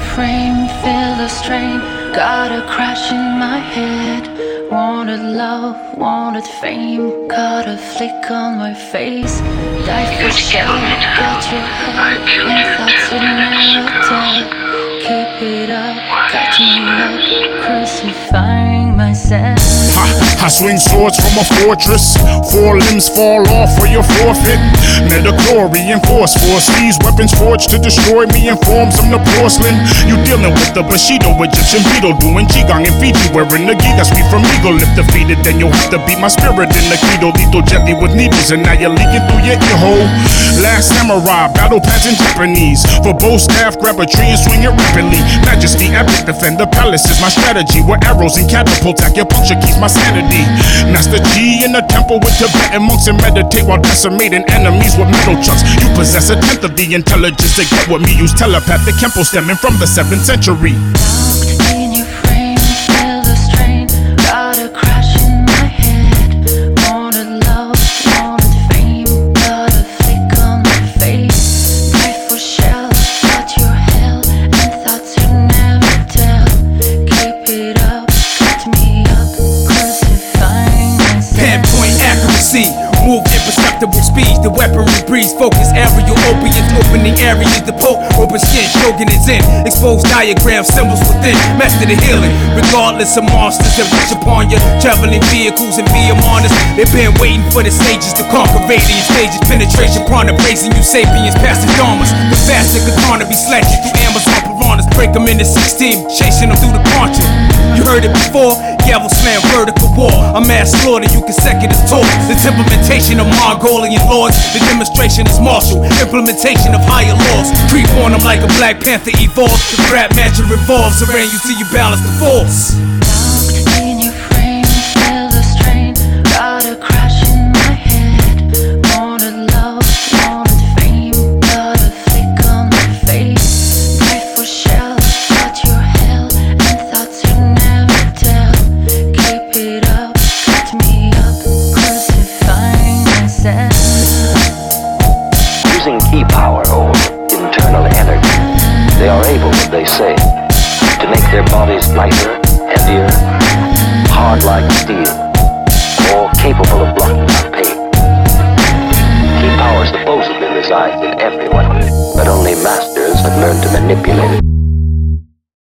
frame, feel the strain. Got a crash in my head. Wanted love, wanted fame. Got a flick on my face. Die for shame, got your head. And thoughts would never tell. Keep it up, catch me up. Crucifying myself. I swing swords from a fortress. 4 limbs fall off for your forfeit. Metachlorian force force. These weapons forged to destroy me in forms from the porcelain. You dealing with the Bushido, Egyptian beetle, doing Qigong in Fiji, wearing the gi that's sweet from eagle. If defeated, then you'll have to beat my spirit in the keto. Lethal gently with needles, and now you're leaking through your ear hole. Last samurai, battle plans in Japanese. For bow staff, grab a tree and swing it rapidly. Majesty, epic, defend the palace is my strategy. With arrows and catapults, acupuncture keeps my sanity. Master G in the temple with Tibetan monks and meditate while decimating enemies with metal chunks. You possess a tenth of the intelligence to get with me. Use telepathic tempo stemming from the 7th century. Locked in your frame, feel the strain. Got a crash in my head. Wanted love, wanted fame. Got a flick on my face. Knife for shell, got your hell. And thoughts you'd never tell. Keep it up, cut me up. Crucifying myself. Pinpoint accuracy, move imperceptible speed. The weaponry breeze, focus aerial opiates, opening areas. The poke, open skin, Shogun is in. Exposed diagrams, symbols within. Master the healing, regardless of monsters that reach upon you. Traveling vehicles and VMoners. They've been waiting for the sages to conquer radiant stages. Penetration, prana, bracing you sapiens, past the dharmas. The faster katana be slashed through Amazon piranhas. Break them into 16, chasing them through the concha. You heard it before, gavel slam, vertical war. A mass slaughter, you consecutive talk. It's implementation of Mongolian laws. The demonstration is martial, implementation of higher laws. Creep on them like a Black Panther evolves. The rap magic revolves around you till you balance the force. Locked in your frame, feel the strain. Got a crash in my head. Wanted love, wanted fame. Got a flick on my face. Knife for shell, got your hell. And thoughts you'd never tell. Keep it up, cut me up. Crucifying myself. Using key power or internal energy, they are able, they say, to make their bodies lighter, heavier, hard like steel, or capable of blocking out pain. Key power supposedly resides in everyone, but only masters have learned to manipulate it.